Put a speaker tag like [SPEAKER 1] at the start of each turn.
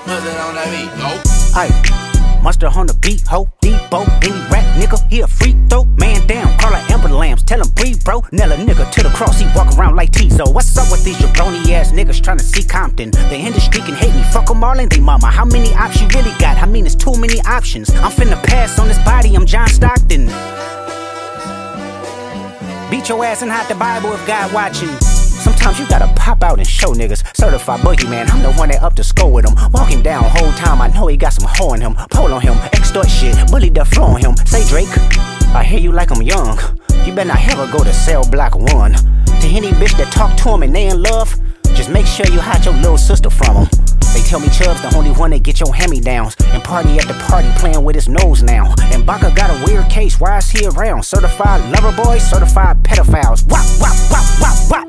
[SPEAKER 1] Mustard on that beat, go.
[SPEAKER 2] Aye, mustard on the beat, ho, Debo, any rap nigga, he a free throw. Man down, call her Amber Lambs, tell him breathe, bro. Nail a nigga to the cross, he walk around like Tizo. What's up with these jabroni ass niggas tryna see Compton? The industry can hate me, fuck them all and they mama. How many options you really got? I mean, it's too many options. I'm finna pass on this body, I'm John Stockton. Beat your ass and hide the Bible if God watching. Sometimes you gotta pop out and show niggas. Certified boogeyman, I'm the one that up to score with him. Walk him down whole time, I know he got some hoe in him. Pull on him, extort shit, bully the flow on him. Say Drake, I hear you like I'm young. You better not ever go to cell block 1. To any bitch that talk to him and they in love, just make sure you hide your little sister from him. They tell me Chubb's the only one that get your hand-me-downs. And party at the party playing with his nose now. And Baka got a weird case, why is he around? Certified lover boys, certified pedophiles. Wop, wop, wop, wop, wop.